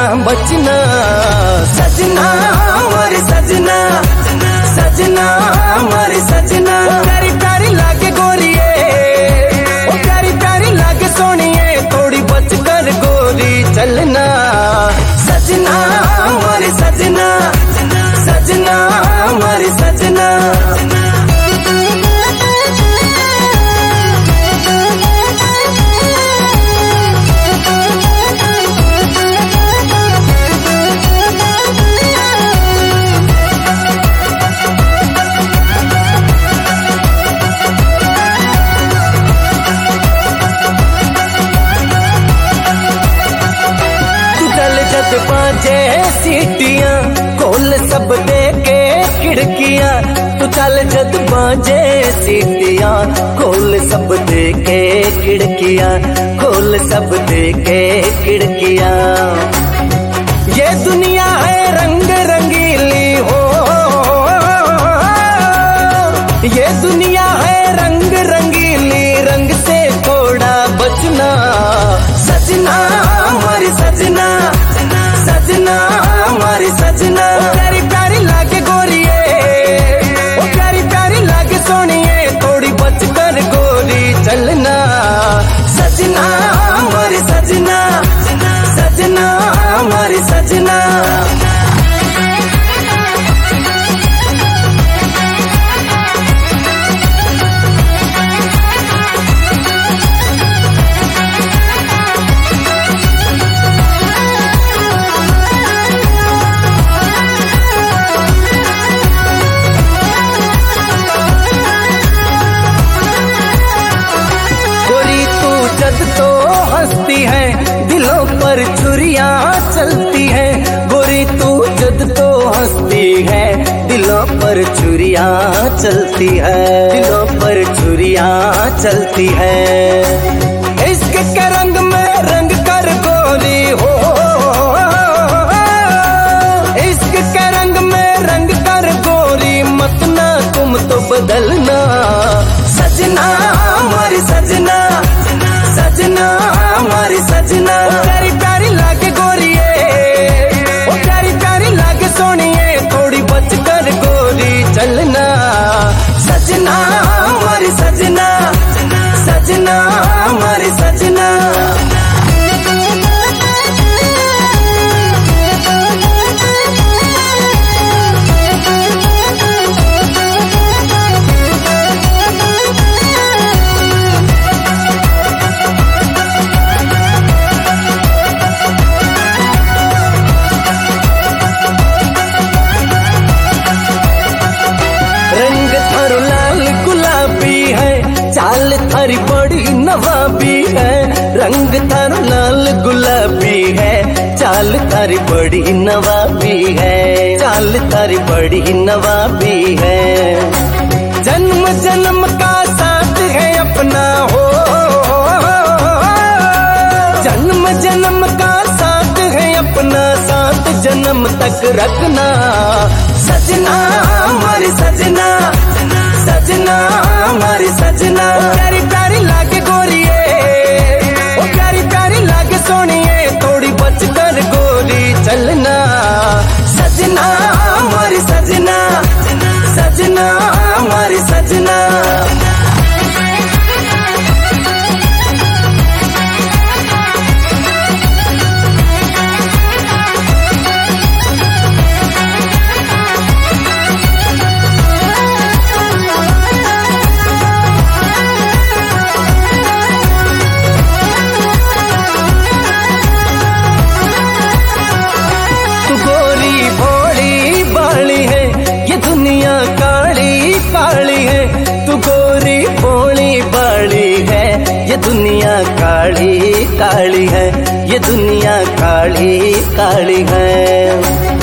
बचना। सजना हमारे सजना, सजना हमारे सजना। प्यारी प्यारी लागे गोरिए, ओ प्यारी प्यारी लागे सोनिए, थोड़ी बच कर गोरी चलना। सजना हमारे सजना, सजना हमारे सजना। बाजे सीटियां खोल सब दे के खिड़कियां, तू चल जद बाजे सीटियां खोल सब दे के खिड़कियां, खोल सब दे के खिड़कियां। ये दुनिया है रंग रंगीली हो, ये दुनिया है रंग रंगीली, रंग से थोड़ा बचना। सजना हमारी सजना, सजना हमारी सजना। प्यारी प्यारी लागे गोरिए, ओ प्यारी प्यारी लागे सोनिए, थोड़ी बच कर गोरी चलना। सजना हमारी सजना, सजना हमारी सजना। जद तो हंसती है दिलों पर छुरियां चलती है, गोरी तू जद तो हंसती है दिलों पर छुरियां चलती है, दिलों पर छुरियां चलती है। इश्क के रंग में रंग कर गोरी हो, इश्क के रंग में रंग कर गोरी, मत ना तुम तो बदलना। सजना हमारी सजना, सजना हमारी सजना। प्यारी प्यारी लागे गोरिए, ओ प्यारी प्यारी लागे सोनिए, थोड़ी बच कर गोरी चलना। सजना हमारी सजना, सजना हमारी सजना। चाल थारी बड़ी नवाबी है, रंग थारो लाल गुलाबी है, चाल थारी बड़ी नवाबी है, चाल थारी बड़ी नवाबी है। जन्म जन्म का साथ है अपना हो, जन्म जन्म का साथ है अपना, साथ जन्म तक रखना। सजना हमारी सजना, सजना हमारी सजना। प्यारी प्यारी लागे गोरिए, ओ प्यारी प्यारी लागे सोनिए, थोड़ी बच कर गोरी चलना। सजना हमारी सजना, सजना हमारी सजना। दुनिया काली काली है, ये दुनिया काली काली है।